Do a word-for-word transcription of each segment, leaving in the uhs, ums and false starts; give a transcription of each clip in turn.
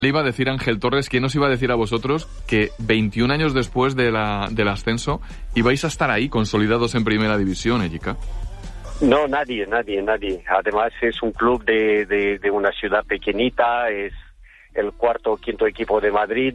Le iba a decir Ángel Torres, ¿quién os iba a decir a vosotros que veintiún años después de la, del ascenso ibais a estar ahí consolidados en Primera División, Ellica? No, nadie, nadie, nadie. Además es un club de, de, de una ciudad pequeñita, es el cuarto o quinto equipo de Madrid.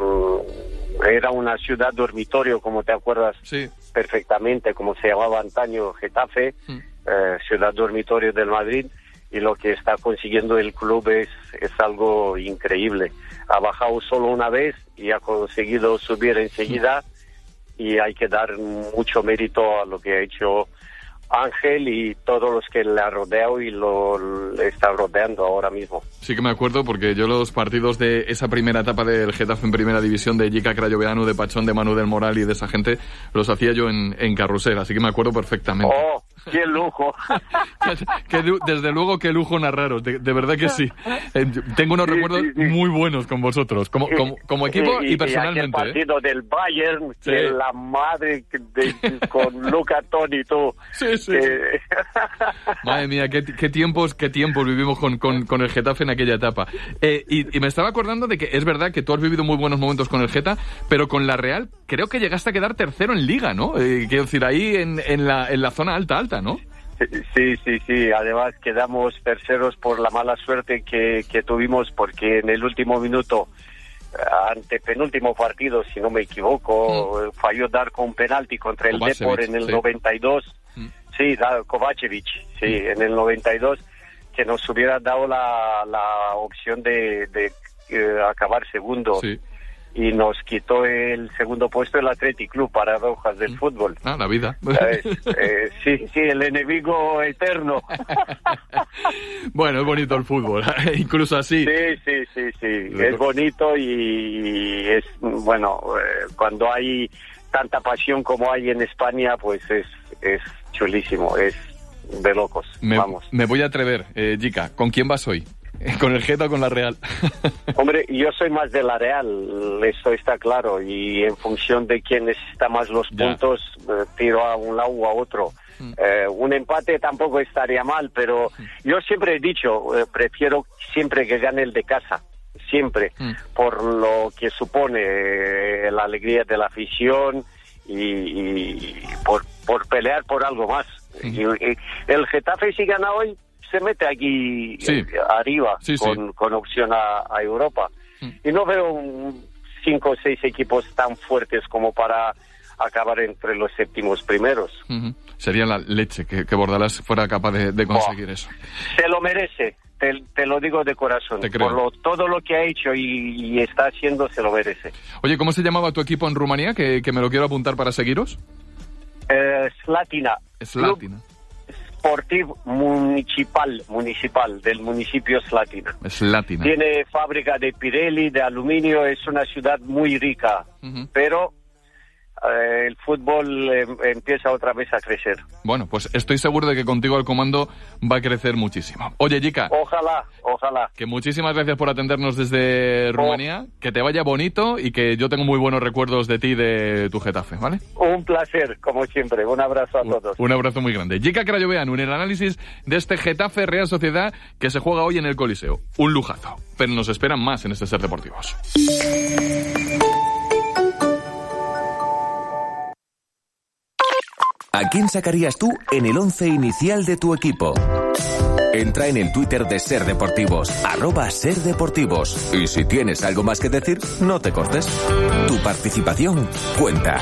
Era una ciudad dormitorio, como te acuerdas sí. perfectamente, como se llamaba antaño Getafe, mm. eh, ciudad dormitorio del Madrid. Y lo que está consiguiendo el club es, es algo increíble. Ha bajado solo una vez y ha conseguido subir enseguida, y hay que dar mucho mérito a lo que ha hecho Ángel y todos los que le ha rodeado y lo le está rodeando ahora mismo. Sí que me acuerdo, porque yo los partidos de esa primera etapa del Getafe en Primera División, de Jica Crayoveanu, de Pachón, de Manu del Moral y de esa gente, los hacía yo en, en Carrusel, así que me acuerdo perfectamente. ¡Oh, qué lujo! que, que, desde luego, qué lujo narraros, de, de verdad que sí. Eh, tengo unos sí, recuerdos sí, sí. muy buenos con vosotros, como, como, como equipo y, y personalmente. Y aquel partido ¿eh? del Bayern, sí. que la madre de, con Luca Toni, tú. Sí, sí. Que... Madre mía, qué, qué tiempos qué tiempos vivimos con, con, con el Getafe en aquella etapa. Eh, y, y me estaba acordando de que es verdad que tú has vivido muy buenos momentos con el Geta, pero con la Real creo que llegaste a quedar tercero en Liga, ¿no? Eh, quiero decir, ahí en, en, la, en la zona alta, alta, ¿no? Sí, sí, sí. Además quedamos terceros por la mala suerte que, que tuvimos, porque en el último minuto, ante penúltimo partido, si no me equivoco, mm. falló dar con penalti contra el Depor en el sí. noventa y dos. Mm. Sí, Kovacevic, sí, mm. en el noventa y dos, que nos hubiera dado la, la opción de, de uh, acabar segundo. Sí. Y nos quitó el segundo puesto el Athletic Club, paradojas del fútbol. Ah, la vida. Eh, eh, sí, sí, el enemigo eterno. Bueno, es bonito el fútbol, incluso así. Sí, sí, sí, sí, es bonito y es, bueno, eh, cuando hay tanta pasión como hay en España, pues es, es chulísimo, es de locos, me, vamos. Me voy a atrever, eh, Jica, ¿con quién vas hoy? ¿Con el Geta o con la Real? Hombre, yo soy más de la Real, eso está claro, y en función de quién necesita más los puntos, eh, tiro a un lado o a otro. Mm. Eh, un empate tampoco estaría mal, pero mm. yo siempre he dicho, eh, prefiero siempre que gane el de casa, siempre, mm. por lo que supone eh, la alegría de la afición y, y por, por pelear por algo más. Mm. Y, y el Getafe, si gana hoy, se mete aquí sí. arriba sí, con, sí. con opción a, a Europa. Mm. Y no veo un, cinco o seis equipos tan fuertes como para acabar entre los séptimos primeros. Uh-huh. Sería la leche que, que Bordalás fuera capaz de, de conseguir oh, eso. Se lo merece, te, te lo digo de corazón. Te creo. Por lo, todo lo que ha hecho y, y está haciendo, se lo merece. Oye, ¿cómo se llamaba tu equipo en Rumanía? Que, que me lo quiero apuntar para seguiros. Eh, Slatina. Slatina. Club Sportivo Municipal, municipal, del municipio Slatina. Slatina. Tiene fábrica de Pirelli, de aluminio, es una ciudad muy rica, uh-huh. pero eh, el fútbol eh, empieza otra vez a crecer. Bueno, pues estoy seguro de que contigo el comando va a crecer muchísimo. Oye, Jica. Ojalá, ojalá. Que muchísimas gracias por atendernos desde oh. Rumanía, que te vaya bonito y que yo tengo muy buenos recuerdos de ti y de tu Getafe, ¿vale? Un placer, como siempre. Un abrazo a un, todos. Un abrazo muy grande. Jica Crayoveanu, en el análisis de este Getafe Real Sociedad que se juega hoy en el Coliseo. Un lujazo. Pero nos esperan más en este Ser Deportivos. ¿A quién sacarías tú en el once inicial de tu equipo? Entra en el Twitter de Ser Deportivos, arroba Ser Deportivos. Y si tienes algo más que decir, no te cortes. Tu participación cuenta.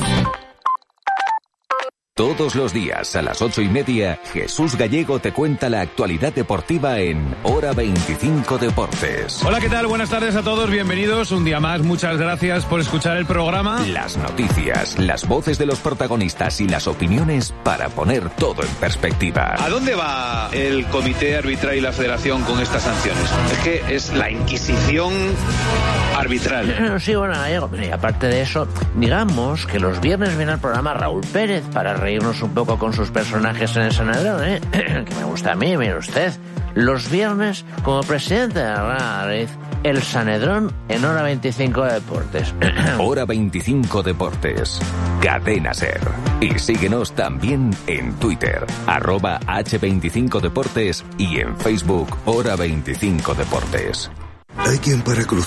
Todos los días a las ocho y media, Jesús Gallego te cuenta la actualidad deportiva en Hora veinticinco Deportes. Hola, ¿qué tal? Buenas tardes a todos, bienvenidos un día más. Muchas gracias por escuchar el programa. Las noticias, las voces de los protagonistas y las opiniones para poner todo en perspectiva. ¿A dónde va el comité arbitral y la federación con estas sanciones? Es que es la Inquisición arbitral. Sí, bueno, Gallego, y aparte de eso, digamos que los viernes viene al programa Raúl Pérez para reírnos un poco con sus personajes en el Sanedrón, ¿eh? Que me gusta a mí, mire usted. Los viernes, como presidente de la Madrid, el Sanedrón en Hora veinticinco Deportes. Hora veinticinco Deportes. Cadena Ser. Y síguenos también en Twitter, arroba hache veinticinco Deportes y en Facebook, Hora veinticinco Deportes. Hay quien para cruzar